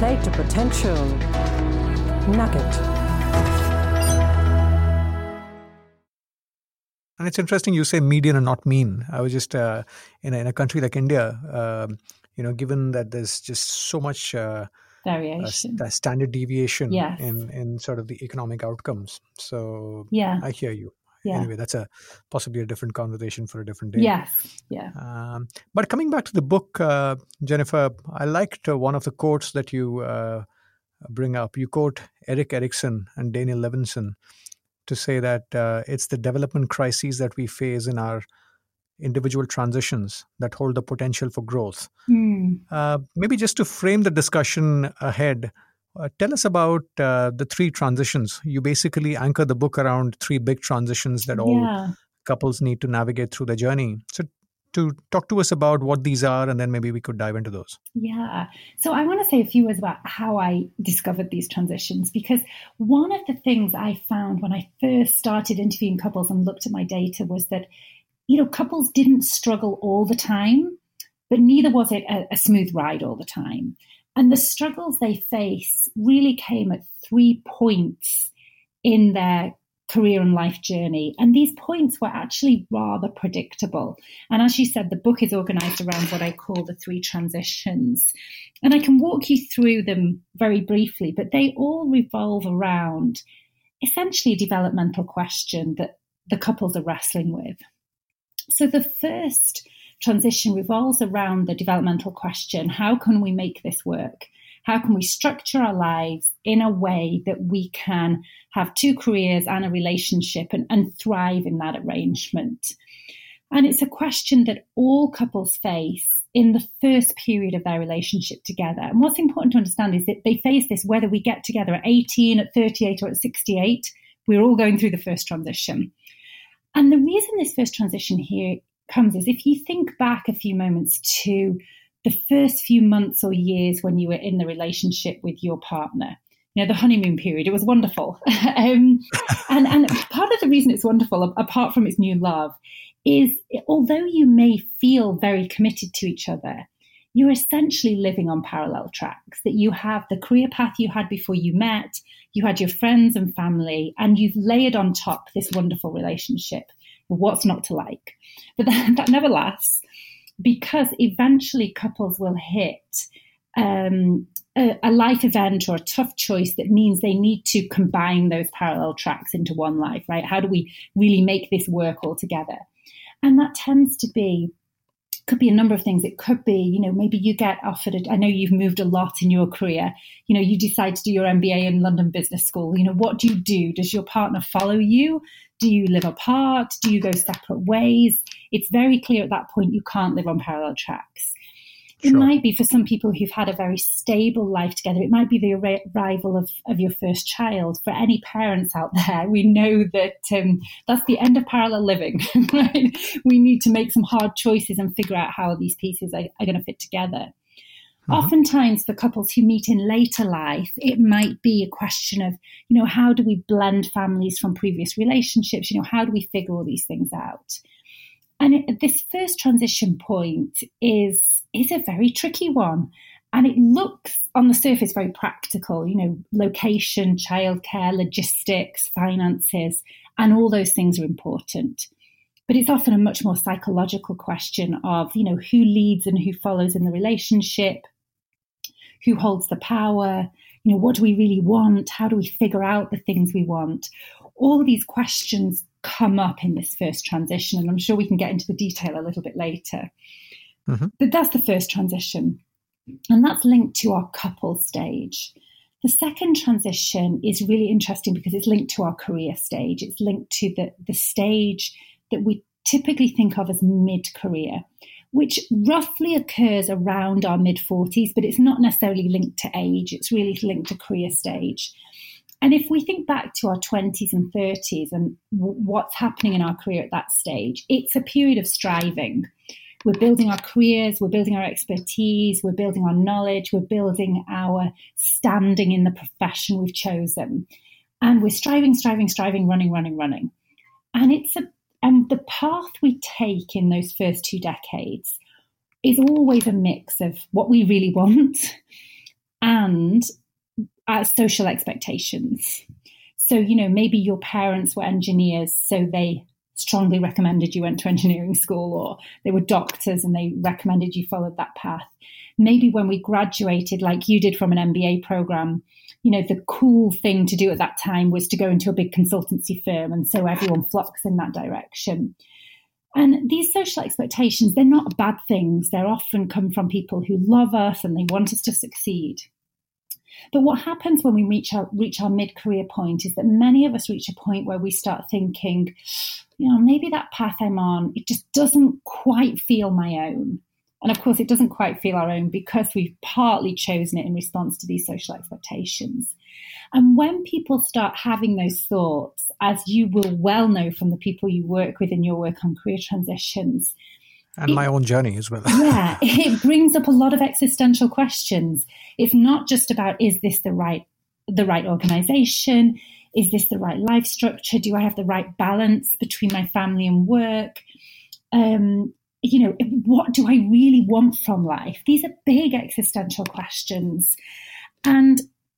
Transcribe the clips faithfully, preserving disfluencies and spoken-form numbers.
Play to Potential Nugget. And it's interesting you say median and not mean. I was just uh, in, a, in a country like India, um, you know, given that there's just so much uh, variation, uh, standard deviation yes. in, in sort of the economic outcomes. So yeah. I hear you. Yeah. Anyway, that's a possibly a different conversation for a different day. Yes, yeah. Um, but coming back to the book, uh, Jennifer, I liked uh, one of the quotes that you uh, bring up. You quote Erik Erikson and Daniel Levinson to say that uh, it's the development crises that we face in our individual transitions that hold the potential for growth. Mm. Uh, maybe just to frame the discussion ahead, uh, tell us about uh, the three transitions. You basically anchor the book around three big transitions that all yeah. couples need to navigate through the journey. So to talk to us about what these are, and then maybe we could dive into those. Yeah. So I want to say a few words about how I discovered these transitions, because one of the things I found when I first started interviewing couples and looked at my data was that, you know, couples didn't struggle all the time, but neither was it a, a smooth ride all the time. And the struggles they face really came at three points in their career and life journey. And these points were actually rather predictable. And as you said, the book is organized around what I call the three transitions. And I can walk you through them very briefly, but they all revolve around essentially a developmental question that the couples are wrestling with. So the first transition revolves around the developmental question: how can we make this work? How can we structure our lives in a way that we can have two careers and a relationship and, and thrive in that arrangement? And it's a question that all couples face in the first period of their relationship together. And what's important to understand is that they face this whether we get together at eighteen, at thirty-eight, or at sixty-eight. We're all going through the first transition. And the reason this first transition here comes is if you think back a few moments to the first few months or years when you were in the relationship with your partner, you know, the honeymoon period, it was wonderful. um, and, and part of the reason it's wonderful, apart from its new love, is although you may feel very committed to each other, you're essentially living on parallel tracks, that you have the career path you had before you met, you had your friends and family, and you've layered on top this wonderful relationship. What's not to like? But that, that never lasts, because eventually couples will hit um, a, a life event or a tough choice that means they need to combine those parallel tracks into one life, right? How do we really make this work all together? And that tends to be, could be a number of things. It could be, you know, maybe you get offered, a, I know you've moved a lot in your career, you know, you decide to do your M B A in London Business School. You know, what do you do? Does your partner follow you? Do you live apart? Do you go separate ways? It's very clear at that point you can't live on parallel tracks. It Sure. might be for some people who've had a very stable life together. It might be the arrival of, of your first child. For any parents out there, we know that um, that's the end of parallel living. Right? We need to make some hard choices and figure out how these pieces are, are going to fit together. Mm-hmm. Oftentimes for couples who meet in later life, it might be a question of, you know, how do we blend families from previous relationships? You know, how do we figure all these things out? And it, this first transition point is, is a very tricky one. And it looks on the surface very practical, you know, location, childcare, logistics, finances, and all those things are important. But it's often a much more psychological question of, you know, who leads and who follows in the relationship, who holds the power, you know, what do we really want? How do we figure out the things we want? All of these questions come up in this first transition, and I'm sure we can get into the detail a little bit later. Mm-hmm. But that's the first transition, and that's linked to our couple stage. The second transition is really interesting because it's linked to our career stage. It's linked to the, the stage that we typically think of as mid-career, which roughly occurs around our mid-forties, but it's not necessarily linked to age. It's really linked to career stage. And if we think back to our twenties and thirties and w- what's happening in our career at that stage, it's a period of striving. We're building our careers, we're building our expertise, we're building our knowledge, we're building our standing in the profession we've chosen. And we're striving, striving, striving, running, running, running. And it's a and the path we take in those first two decades is always a mix of what we really want and uh, social expectations. So, you know, maybe your parents were engineers, so they strongly recommended you went to engineering school, or they were doctors and they recommended you followed that path. Maybe when we graduated, like you did from an M B A program, you know, the cool thing to do at that time was to go into a big consultancy firm. And so everyone flocks in that direction. And these social expectations, they're not bad things. They're often come from people who love us and they want us to succeed. But what happens when we reach our, reach our mid-career point is that many of us reach a point where we start thinking, you know, maybe that path I'm on, it just doesn't quite feel my own. And of course, it doesn't quite feel our own because we've partly chosen it in response to these social expectations. And when people start having those thoughts, as you will well know from the people you work with in your work on career transitions, and it, my own journey as well. Yeah, it brings up a lot of existential questions. It's not just about, is this the right, the right organization? Is this the right life structure? Do I have the right balance between my family and work? Um, you know, what do I really want from life? These are big existential questions. And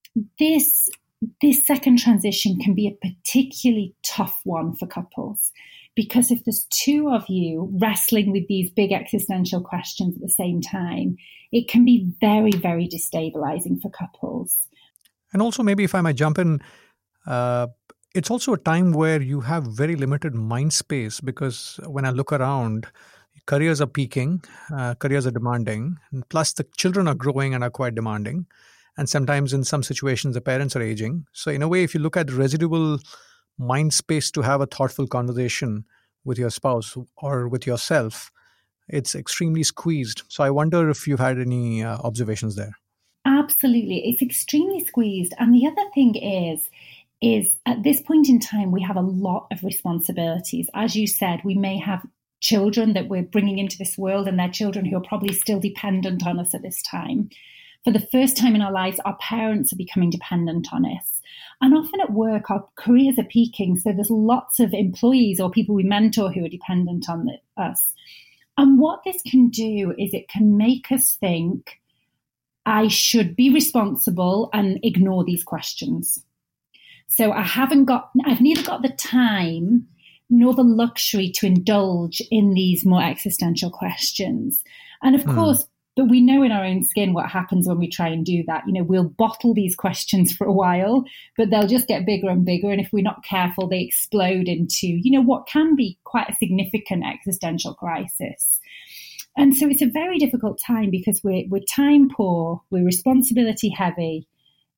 this, this second transition can be a particularly tough one for couples. Because if there's two of you wrestling with these big existential questions at the same time, it can be very, very destabilizing for couples. And also, maybe if I might jump in, uh, it's also a time where you have very limited mind space, because when I look around, careers are peaking, uh, careers are demanding, and plus the children are growing and are quite demanding. And sometimes in some situations, the parents are aging. So in a way, if you look at the residual mind space to have a thoughtful conversation with your spouse or with yourself, it's extremely squeezed. So I wonder if you've had any uh, observations there. Absolutely. It's extremely squeezed. And the other thing is, is at this point in time, we have a lot of responsibilities. As you said, we may have children that we're bringing into this world, and they're children who are probably still dependent on us at this time. For the first time in our lives, our parents are becoming dependent on us. And often at work, our careers are peaking. So there's lots of employees or people we mentor who are dependent on the, us. And what this can do is it can make us think, I should be responsible and ignore these questions. So I haven't got, I've neither got the time nor the luxury to indulge in these more existential questions. And of mm. course, but we know in our own skin what happens when we try and do that. You know, we'll bottle these questions for a while, but they'll just get bigger and bigger. And if we're not careful, they explode into, you know, what can be quite a significant existential crisis. And so it's a very difficult time because we're, we're time poor, we're responsibility heavy,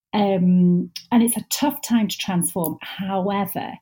um, and it's a tough time to transform. However,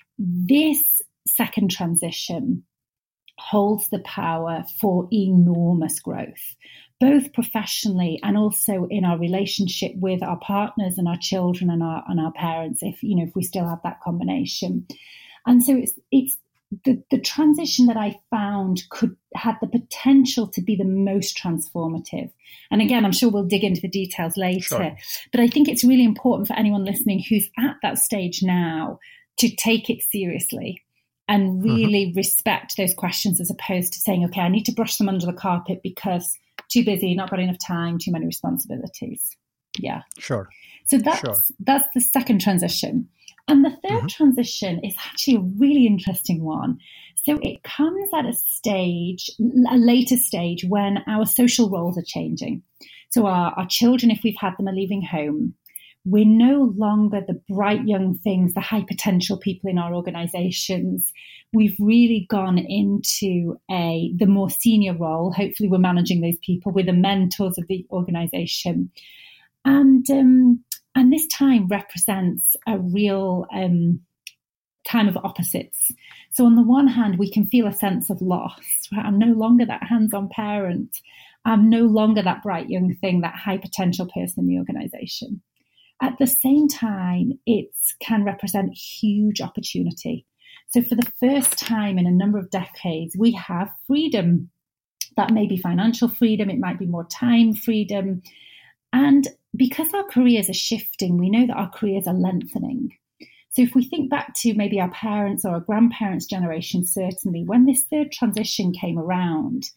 this second transition holds the power for enormous growth, both professionally and also in our relationship with our partners and our children and our and our parents, if you know if we still have that combination. And so it's it's the, the transition that I found could had the potential to be the most transformative. And again, I'm sure we'll dig into the details later. Sure. But I think it's really important for anyone listening who's at that stage now to take it seriously and really mm-hmm. respect those questions, as opposed to saying, okay, I need to brush them under the carpet because too busy, not got enough time, too many responsibilities. Yeah. Sure. So that's, sure. that's the second transition. And the third mm-hmm. transition is actually a really interesting one. So it comes at a stage, a later stage, when our social roles are changing. So our, our children, if we've had them, are leaving home. We're no longer the bright young things, the high potential people in our organizations. We've really gone into a the more senior role. Hopefully we're managing those people. We're the mentors of the organization. And um, and this time represents a real um, time of opposites. So on the one hand, we can feel a sense of loss. Right? I'm no longer that hands-on parent. I'm no longer that bright young thing, that high potential person in the organization. At the same time, it can represent huge opportunity. So for the first time in a number of decades, we have freedom. That may be financial freedom. It might be more time freedom. And because our careers are shifting, we know that our careers are lengthening. So if we think back to maybe our parents' or our grandparents' generation, certainly, when this third transition came around,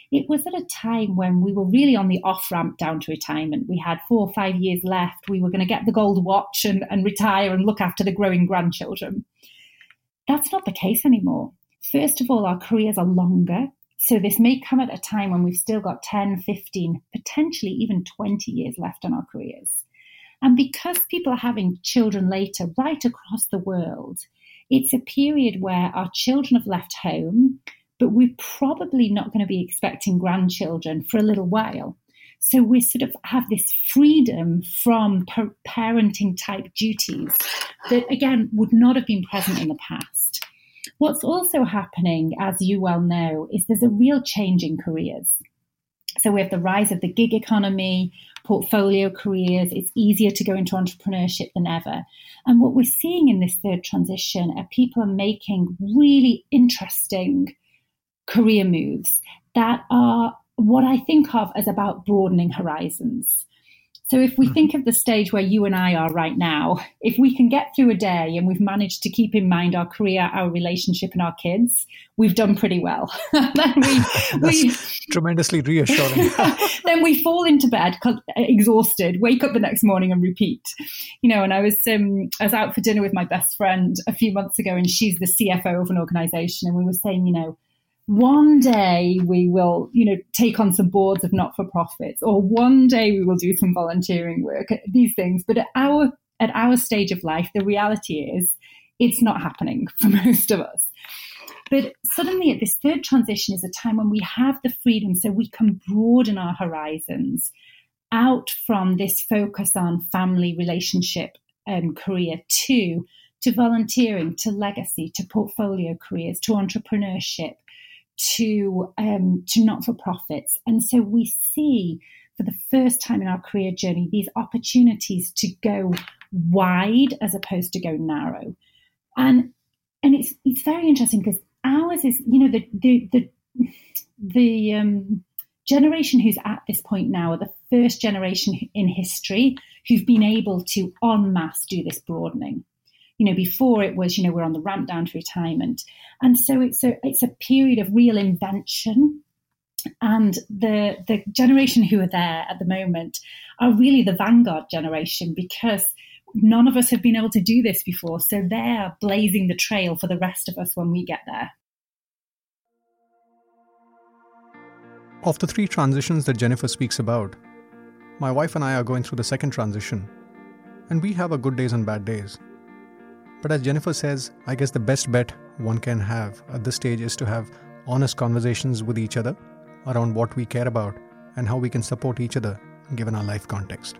it was at a time when we were really on the off-ramp down to retirement. We had four or five years left. We were going to get the gold watch and, and retire and look after the growing grandchildren. That's not the case anymore. First of all, our careers are longer. So this may come at a time when we've still got ten, fifteen, potentially even twenty years left on our careers. And because people are having children later right across the world, it's a period where our children have left home, but we're probably not going to be expecting grandchildren for a little while. So we sort of have this freedom from par- parenting type duties that, again, would not have been present in the past. What's also happening, as you well know, is there's a real change in careers. So we have the rise of the gig economy, portfolio careers. It's easier to go into entrepreneurship than ever. And what we're seeing in this third transition are people are making really interesting career moves that are what I think of as about broadening horizons. So if we think of the stage where you and I are right now, if we can get through a day and we've managed to keep in mind our career, our relationship and our kids, we've done pretty well. then we, we tremendously reassuring. Then we fall into bed exhausted, wake up the next morning and repeat. You know, and I was um, I was out for dinner with my best friend a few months ago, and she's the C F O of an organization, and we were saying, you know, one day we will, you know, take on some boards of not-for-profits, or one day we will do some volunteering work, these things. But at our at our stage of life, the reality is it's not happening for most of us. But suddenly at this third transition is a time when we have the freedom so we can broaden our horizons out from this focus on family, relationship, and career to, to volunteering, to legacy, to portfolio careers, to entrepreneurship, to um, to not-for-profits. And so we see for the first time in our career journey these opportunities to go wide as opposed to go narrow. And and it's it's very interesting because ours is, you know, the the the, the um, generation who's at this point now are the first generation in history who've been able to en masse do this broadening. You know, before it was, you know, we're on the ramp down to retirement. And so it's a it's a period of real invention. And the the generation who are there at the moment are really the vanguard generation, because none of us have been able to do this before. So they're blazing the trail for the rest of us when we get there. Of the three transitions that Jennifer speaks about, my wife and I are going through the second transition. And we have our good days and bad days. But as Jennifer says, I guess the best bet one can have at this stage is to have honest conversations with each other around what we care about and how we can support each other given our life context.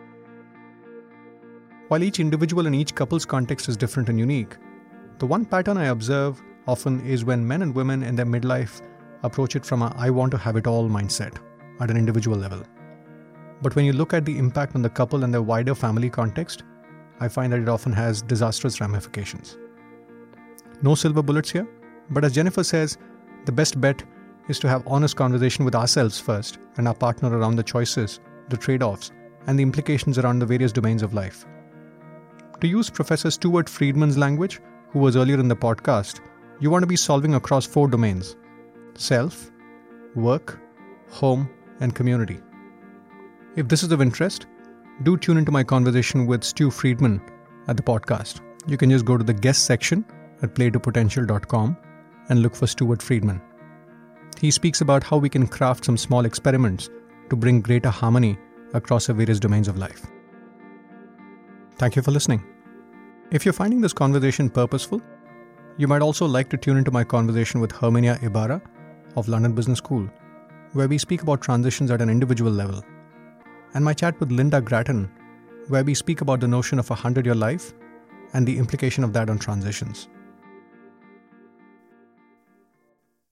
While each individual and each couple's context is different and unique, the one pattern I observe often is when men and women in their midlife approach it from a I want to have it all mindset at an individual level. But when you look at the impact on the couple and their wider family context, I find that it often has disastrous ramifications. No silver bullets here, but as Jennifer says, the best bet is to have honest conversation with ourselves first and our partner around the choices, the trade-offs, and the implications around the various domains of life. To use Professor Stuart Friedman's language, who was earlier in the podcast, you want to be solving across four domains: self, work, home, and community. If this is of interest, do tune into my conversation with Stu Friedman at the podcast. You can just go to the guest section at play to potential dot com and look for Stuart Friedman. He speaks about how we can craft some small experiments to bring greater harmony across the various domains of life. Thank you for listening. If you're finding this conversation purposeful, you might also like to tune into my conversation with Herminia Ibarra of London Business School, where we speak about transitions at an individual level, and my chat with Linda Grattan, where we speak about the notion of a hundred-year life and the implication of that on transitions.